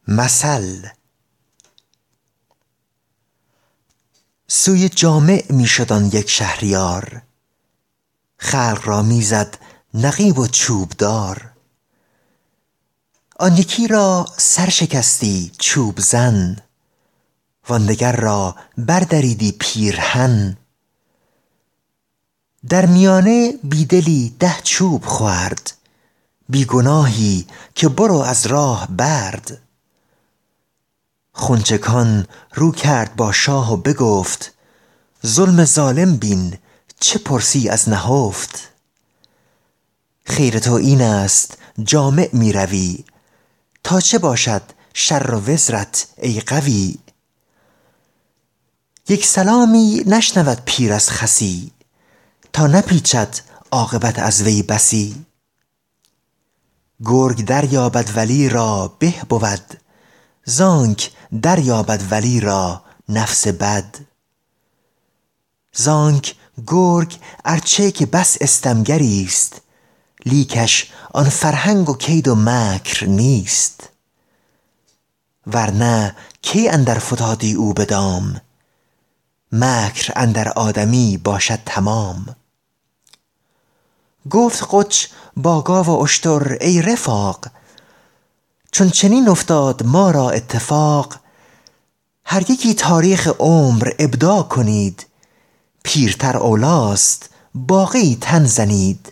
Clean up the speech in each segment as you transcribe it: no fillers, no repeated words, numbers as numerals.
مثل. سوی جامع می شد آن یک شهریار، خلق را می زد نقیب و چوبدار. آن یکی را سر شکستی چوب زن، وان دگر را بردریدی پیرهن. در میانه بیدلی 10 چوب خورد، بی گناهی که برو از راه برد. خونچکان رو کرد با شاه و بگفت، ظلم ظالم بین چه پرسی از نهفت. خیر تو این است جامع می روی، تا چه باشد شر و وزرت ای قوی. یک سلامی نشنود پیر از خسی، تا نپیچد عاقبت از وی بسی. گرگ دریابد ولی را به بود، زانک دریابد ولی را نفس بد. زانک گرگ ارچه که بس استمگریست، لیکش آن فرهنگ و کید و مکر نیست. ورنه کی اندر فتادی او به دام، مکر اندر آدمی باشد تمام. گفت قج با گاو و اشتر ای رفاق، چون چنین افتاد ما را اتفاق. هر یکی تاریخ عمر ابداع کنید، پیرتر اولیست باقی تن زنید.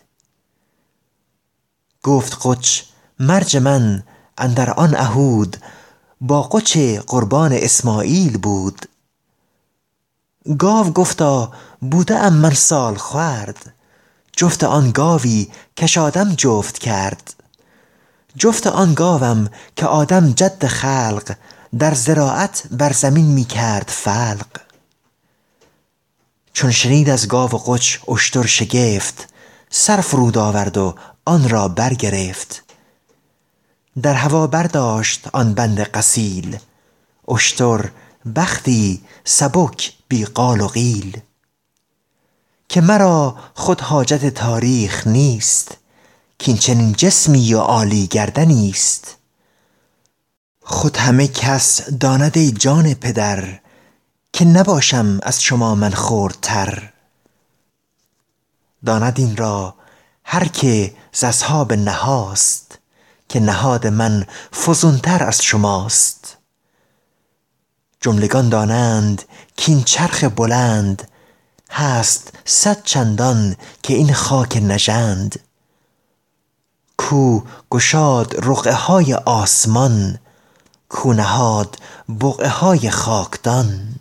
گفت قج مرج من اندر آن عهود، با قج قربان اسماعیل بود. گاو گفتا بوده ام من سال خورد، جفت آن گاوی کش آدم جفت کرد. جفت آن گاوم که آدم جد خلق، در زراعت بر زمین می کرد فلق. چون شنید از گاو و قج اشتر شگفت، سر فرود آورد و آن را برگرفت. در هوا برداشت آن بند قصیل، اشتر بختی سبک بی قال و قیل. که مرا خود حاجت تاریخ نیست، کاین چنین جسمی و عالی گردنیست. خود همه کس داند ای جان پدر، که نباشم از شما من خردتر. داند این را هر که ز اصحاب نهاست، که نهاد من فزونتر از شماست. جملگان دانند کاین چرخ بلند، هست 100 چندان که این خاک نژند. کو گشاد رقعه های آسمان، کو نهاد بقعه های خاکدان.